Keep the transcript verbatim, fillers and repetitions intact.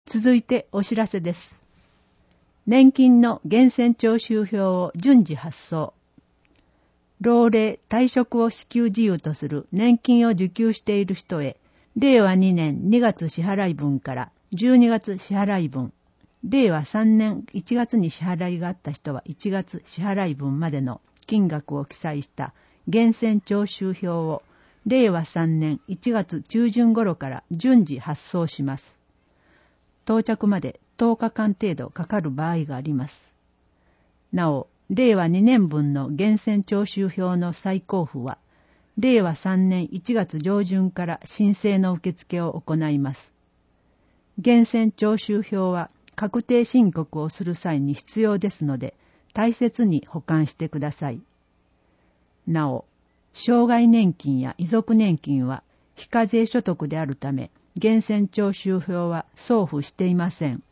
続いてお知らせです。年金の源泉徴収票を順次発送。老齢、退職を支給事由とする年金を受給している人へ、れいわにねんにがつ支払い分からじゅうにがつ支払い分、れいわさんねんいちがつに支払いがあった人はいちがつ支払い分までの金額を記載した源泉徴収票をれいわさんねんいちがつちゅうじゅん頃から順次発送します。到着までとおかかん程度かかる場合があります。なお、れいわにねん分の源泉徴収票の再交付は、れいわさんねんいちがつ上旬から申請の受付を行います。源泉徴収票は確定申告をする際に必要ですので、大切に保管してください。なお、障害年金や遺族年金は非課税所得であるため、源泉徴収票は送付していません。